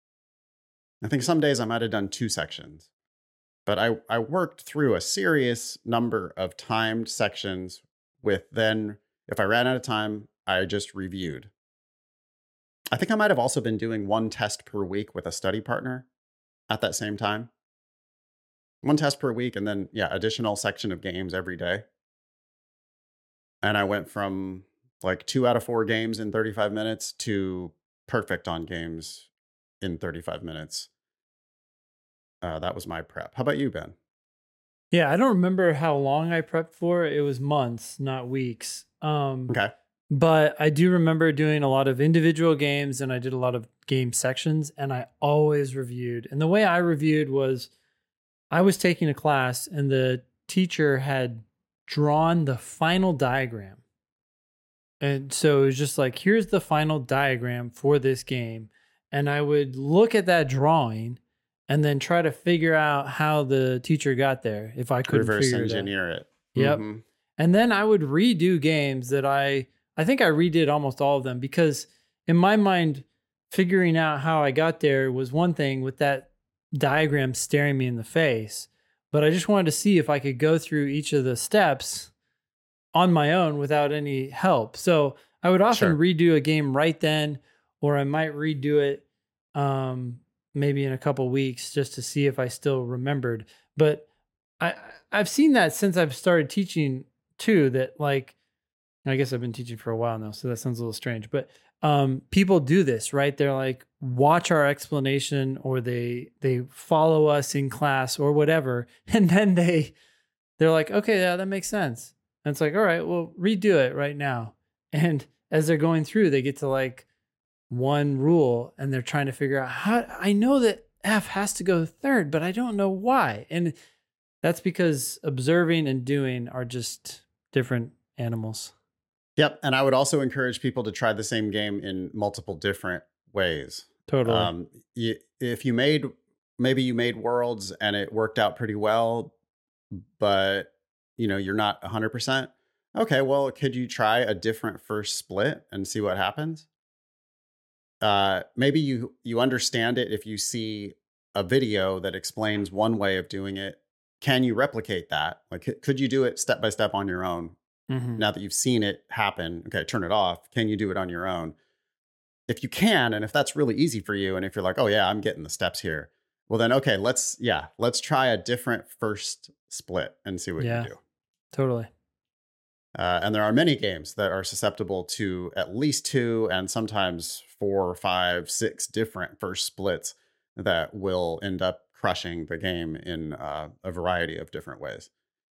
Speaker 2: I think some days I might have done 2 sections. But I worked through a serious number of timed sections with then, if I ran out of time, I just reviewed. I think I might have also been doing 1 test per week with a study partner at that same time. 1 test per week and then, additional section of games every day. And I went from 2 out of 4 games in 35 minutes to perfect on games in 35 minutes. That was my prep. How about you, Ben?
Speaker 1: Yeah, I don't remember how long I prepped for. It was months, not weeks.
Speaker 2: Okay.
Speaker 1: But I do remember doing a lot of individual games and I did a lot of game sections and I always reviewed. And the way I reviewed was I was taking a class and the teacher had drawn the final diagram. And so it was just here's the final diagram for this game. And I would look at that drawing and then try to figure out how the teacher got there if I couldn't
Speaker 2: reverse
Speaker 1: figure
Speaker 2: engineer it.
Speaker 1: Yep.
Speaker 2: Mm-hmm.
Speaker 1: And then I would redo games that I think I redid almost all of them because in my mind, figuring out how I got there was one thing with that diagram staring me in the face. But I just wanted to see if I could go through each of the steps on my own without any help. So I would often redo a game right then, or I might redo it maybe in a couple weeks just to see if I still remembered. But I've seen that since I've started teaching too, that I guess I've been teaching for a while now, so that sounds a little strange. But people do this, right? They're like, watch our explanation, or they follow us in class or whatever, and then they're like, okay, yeah, that makes sense. And it's like, all right, well, redo it right now. And as they're going through, they get to like one rule, and they're trying to figure out how. I know that F has to go third, but I don't know why. And that's because observing and doing are just different animals.
Speaker 2: Yep. And I would also encourage people to try the same game in multiple different ways.
Speaker 1: Totally.
Speaker 2: If maybe you made Worlds and it worked out pretty well, but you're not 100%. Okay, well, could you try a different first split and see what happens? Maybe you understand it if you see a video that explains one way of doing it. Can you replicate that? Like, could you do it step by step on your own?
Speaker 1: Mm-hmm.
Speaker 2: Now that you've seen it happen, okay, turn it off. Can you do it on your own? If you can, and if that's really easy for you, and if you're like, oh yeah, I'm getting the steps here, well then, okay, let's try a different first split and see what you do.
Speaker 1: Totally.
Speaker 2: And there are many games that are susceptible to at least 2 and sometimes 4, 5, 6 different first splits that will end up crushing the game in a variety of different ways.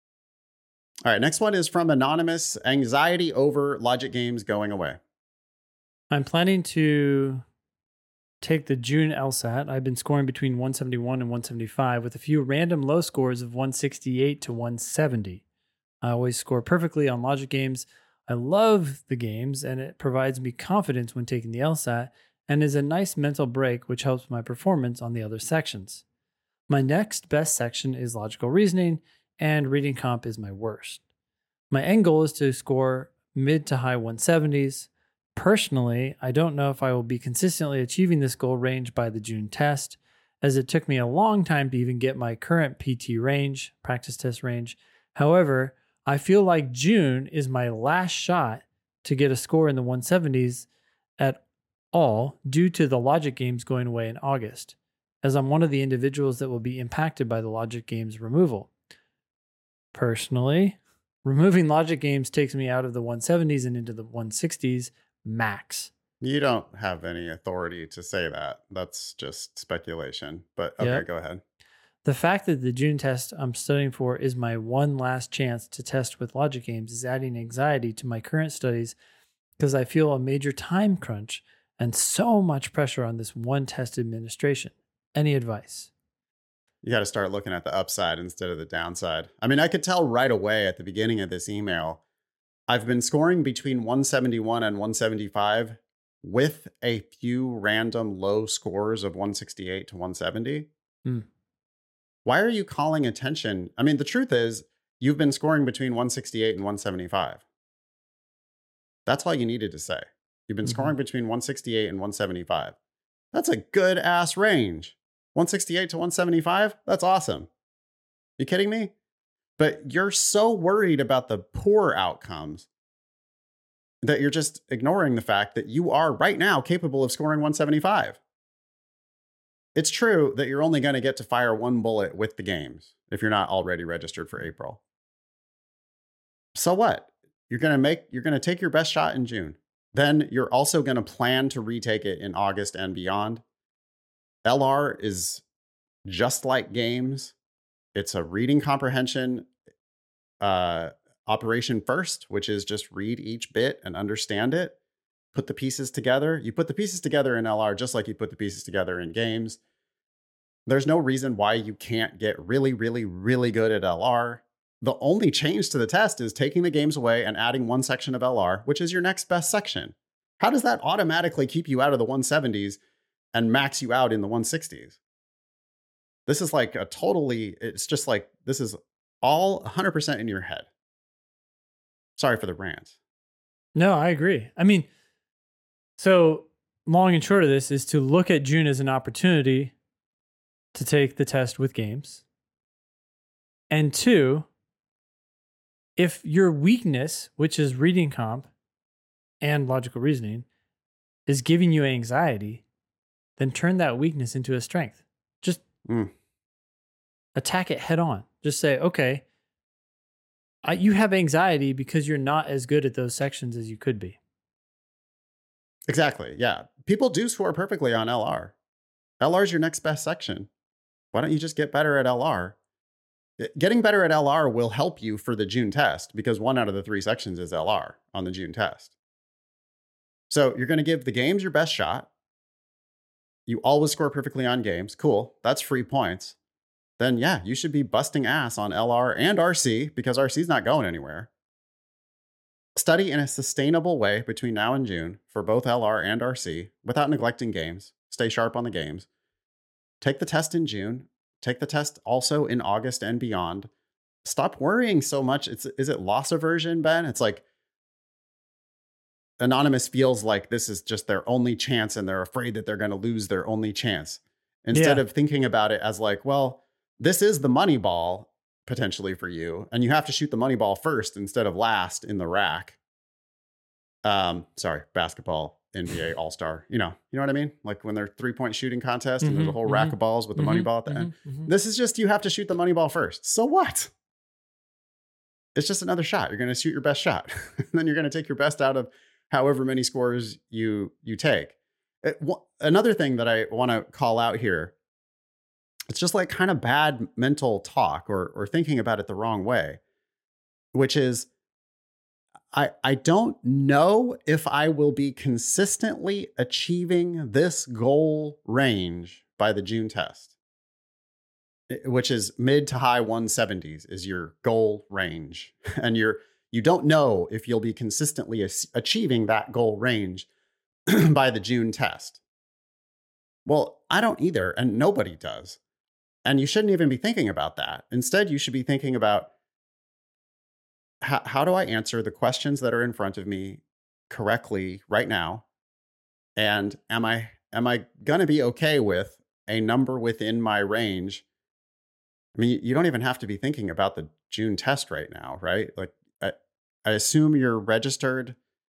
Speaker 2: All right, next one is from Anonymous. Anxiety over logic games going away.
Speaker 1: I'm planning to take the June LSAT. I've been scoring between 171 and 175 with a few random low scores of 168 to 170. I always score perfectly on logic games. I love the games, and it provides me confidence when taking the LSAT and is a nice mental break, which helps my performance on the other sections. My next best section is logical reasoning, and reading comp is my worst. My end goal is to score mid to high 170s. Personally, I don't know if I will be consistently achieving this goal range by the June test, as it took me a long time to even get my current PT range, practice test range. However, I feel like June is my last shot to get a score in the 170s at all due to the logic games going away in August, as I'm one of the individuals that will be impacted by the logic games removal. Personally, removing logic games takes me out of the 170s and into the 160s max.
Speaker 2: You don't have any authority to say that. That's just speculation. But okay, Go ahead.
Speaker 1: The fact that the June test I'm studying for is my one last chance to test with logic games is adding anxiety to my current studies because I feel a major time crunch and so much pressure on this one test administration. Any advice?
Speaker 2: You got to start looking at the upside instead of the downside. I mean, I could tell right away at the beginning of this email, I've been scoring between 171 and 175 with a few random low scores of 168 to 170. Why are you calling attention? I mean, the truth is you've been scoring between 168 and 175. That's all you needed to say. You've been scoring between 168 and 175. That's a good ass range. 168 to 175? That's awesome. You kidding me? But you're so worried about the poor outcomes that you're just ignoring the fact that you are right now capable of scoring 175. It's true that you're only going to get to fire one bullet with the games if you're not already registered for April. So what? You're going to take your best shot in June. Then you're also going to plan to retake it in August and beyond. LR is just like games. It's a reading comprehension operation first, which is just read each bit and understand it. Put the pieces together. You put the pieces together in LR just like you put the pieces together in games. There's no reason why you can't get really, really, really good at LR. The only change to the test is taking the games away and adding one section of LR, which is your next best section. How does that automatically keep you out of the 170s and max you out in the 160s? This is like it's just like, this is all 100% in your head. Sorry for the rant.
Speaker 1: No, I agree. I mean, so long and short of this is to look at June as an opportunity to take the test with games. And 2, if your weakness, which is reading comp and logical reasoning, is giving you anxiety, then turn that weakness into a strength. Just attack it head on. Just say, okay, You have anxiety because you're not as good at those sections as you could be.
Speaker 2: Exactly. Yeah. People do score perfectly on LR. LR is your next best section. Why don't you just get better at LR? Getting better at LR will help you for the June test because 1 out of the 3 sections is LR on the June test. So you're going to give the games your best shot. You always score perfectly on games. Cool. That's free points. Then yeah, you should be busting ass on LR and RC because RC is not going anywhere. Study in a sustainable way between now and June for both LR and RC without neglecting games. Stay sharp on the games. Take the test in June. Take the test also in August and beyond. Stop worrying so much. Is it loss aversion, Ben? It's like Anonymous feels like this is just their only chance and they're afraid that they're going to lose their only chance. Instead of thinking about it as like, well, this is the money ball potentially for you. And you have to shoot the money ball first instead of last in the rack. Sorry, basketball, NBA All-Star, you know what I mean? Like when they're 3-point shooting contest and there's a whole rack of balls with the money ball at the end. This is just, you have to shoot the money ball first. So what? It's just another shot. You're going to shoot your best shot. And then you're going to take your best out of however many scores you take. Another thing that I want to call out here, it's just like kind of bad mental talk or thinking about it the wrong way, which is I don't know if I will be consistently achieving this goal range by the June test, which is mid to high 170s is your goal range. And you don't know if you'll be consistently achieving that goal range by the June test. Well, I don't either, and nobody does. And you shouldn't even be thinking about that. Instead, you should be thinking about how do I answer the questions that are in front of me correctly right now? And am I going to be okay with a number within my range? I mean, you don't even have to be thinking about the June test right now, right? Like, I assume you're registered.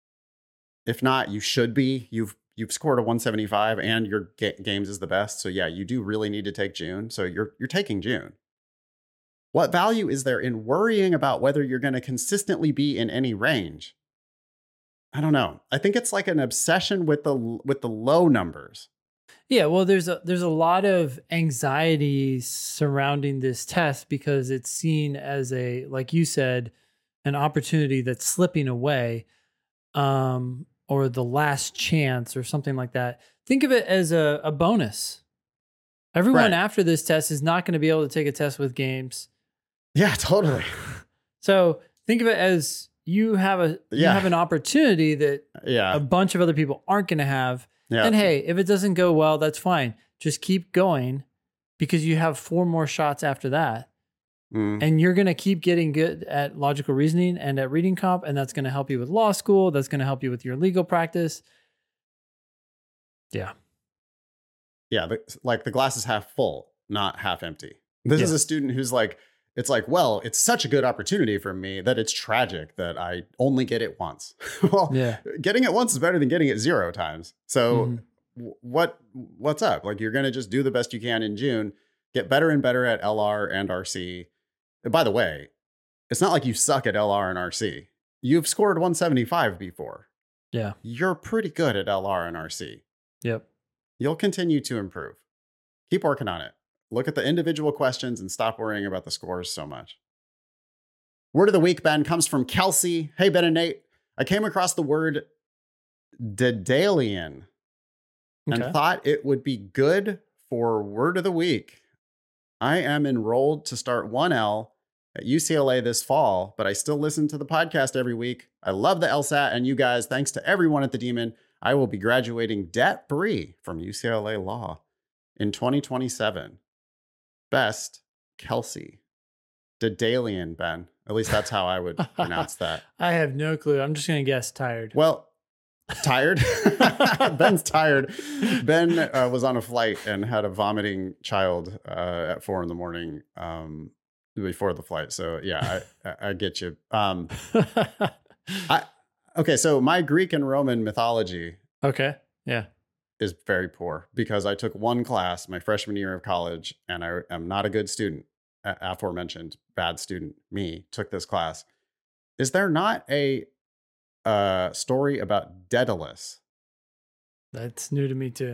Speaker 2: If not, you should be. You've scored a 175 and your games is the best. So yeah, you do really need to take June. So you're taking June. What value is there in worrying about whether you're going to consistently be in any range? I don't know. I think it's like an obsession with the low numbers.
Speaker 1: Yeah, well, there's a lot of anxiety surrounding this test because it's seen as a, like you said, an opportunity that's slipping away, or the last chance or something like that. Think of it as a bonus. Everyone after this test is not going to be able to take a test with games.
Speaker 2: Yeah, totally.
Speaker 1: So think of it as you have an opportunity that a bunch of other people aren't going to have. Yeah. And hey, if it doesn't go well, that's fine. Just keep going because you have 4 more shots after that. And you're going to keep getting good at logical reasoning and at reading comp. And that's going to help you with law school. That's going to help you with your legal practice. Yeah.
Speaker 2: Yeah. Like the glass is half full, not half empty. This is a student who's like, it's like, well, it's such a good opportunity for me that it's tragic that I only get it once. Well, getting it once is better than getting it 0 times. So what's up? Like, you're going to just do the best you can in June, get better and better at LR and RC. And by the way, it's not like you suck at LR and RC. You've scored 175 before.
Speaker 1: Yeah.
Speaker 2: You're pretty good at LR and RC.
Speaker 1: Yep.
Speaker 2: You'll continue to improve. Keep working on it. Look at the individual questions and stop worrying about the scores so much. Word of the week, Ben, comes from Kelsey. Hey, Ben and Nate. I came across the word Daedalian and thought it would be good for word of the week. I am enrolled to start 1L at UCLA this fall, but I still listen to the podcast every week. I love the LSAT and you guys. Thanks to everyone at the Demon. I will be graduating debt-free from UCLA Law in 2027. Best, Kelsey. Daedalian, Ben. At least that's how I would pronounce that.
Speaker 1: I have no clue. I'm just going to guess tired.
Speaker 2: Well, tired? Ben's tired. Ben was on a flight and had a vomiting child at 4 a.m. Before the flight. So yeah, I get you. Okay, so my Greek and Roman mythology is very poor because I took one class my freshman year of college and I am not a good student. aforementioned bad student, me, took this class. Is there not a story about Daedalus?
Speaker 1: That's new to me too.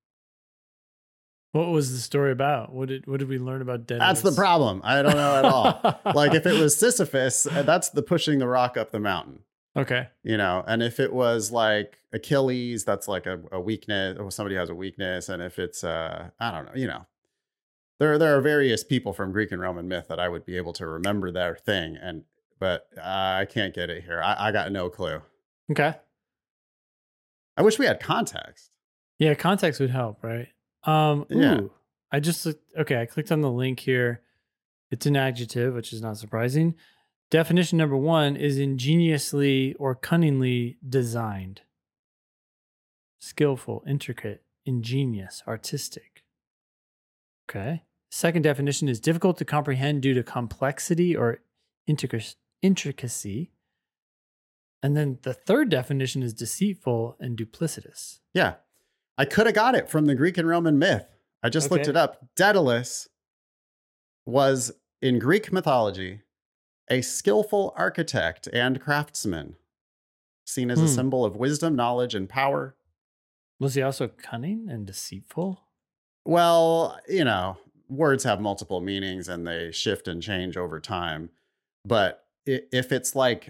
Speaker 1: What was the story about? What did we learn about Daedalus?
Speaker 2: That's the problem. I don't know at all. Like if it was Sisyphus, that's the pushing the rock up the mountain.
Speaker 1: Okay.
Speaker 2: You know, and if it was like Achilles, that's like a weakness, or somebody has a weakness. And if it's, I don't know, you know, there are various people from Greek and Roman myth that I would be able to remember their thing. But I can't get it here. I got no clue.
Speaker 1: Okay.
Speaker 2: I wish we had context.
Speaker 1: Yeah, context would help, right?
Speaker 2: Yeah.
Speaker 1: I just looked, okay, I clicked on the link here. It's an adjective, which is not surprising. Definition number 1 is ingeniously or cunningly designed. Skillful, intricate, ingenious, artistic. Okay. Second definition is difficult to comprehend due to complexity or intricacy. And then the third definition is deceitful and duplicitous.
Speaker 2: Yeah. I could have got it from the Greek and Roman myth. I just looked it up. Daedalus was, in Greek mythology, a skillful architect and craftsman, seen as a symbol of wisdom, knowledge, and power.
Speaker 1: Was he also cunning and deceitful?
Speaker 2: Well, you know, words have multiple meanings and they shift and change over time. But if it's like,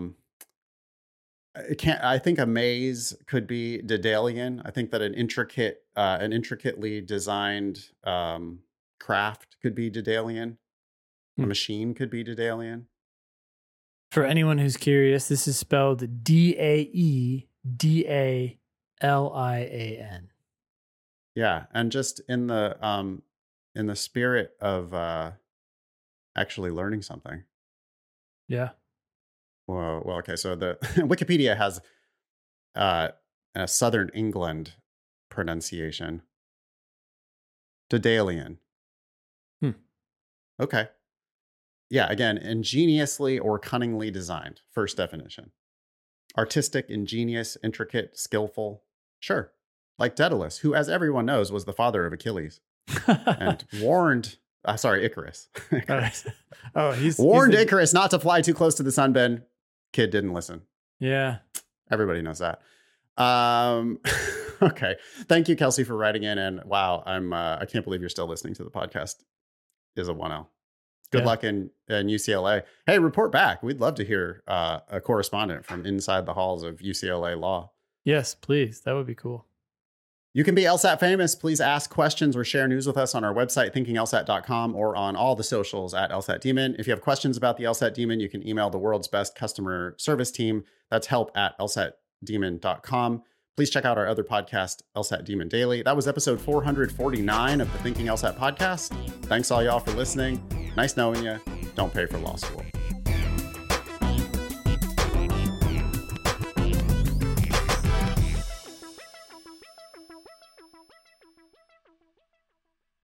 Speaker 2: I think a maze could be Daedalian. I think that an intricately designed craft could be Daedalian. A machine could be Daedalian.
Speaker 1: For anyone who's curious, this is spelled Daedalian.
Speaker 2: Yeah, and just in the spirit of actually learning something.
Speaker 1: Yeah.
Speaker 2: Well, okay. So the Wikipedia has a Southern England pronunciation. Daedalian. Okay. Yeah, again, ingeniously or cunningly designed. First definition. Artistic, ingenious, intricate, skillful. Sure. Like Daedalus, who, as everyone knows, was the father of Achilles. And warned, Icarus. Icarus. Warned Icarus not to fly too close to the sunbed. Kid didn't listen.
Speaker 1: Yeah.
Speaker 2: Everybody knows that. Okay. Thank you, Kelsey, for writing in. And wow, I can't believe you're still listening to the podcast. Is a 1L. Good luck in UCLA. Hey, report back. We'd love to hear a correspondent from inside the halls of UCLA law.
Speaker 1: Yes, please. That would be cool.
Speaker 2: You can be LSAT famous. Please ask questions or share news with us on our website, thinkinglsat.com, or on all the socials at LSAT Demon. If you have questions about the LSAT Demon, you can email the world's best customer service team. That's help@lsatdemon.com. Please check out our other podcast, LSAT Demon Daily. That was episode 449 of the Thinking LSAT podcast. Thanks all y'all for listening. Nice knowing you. Don't pay for law school.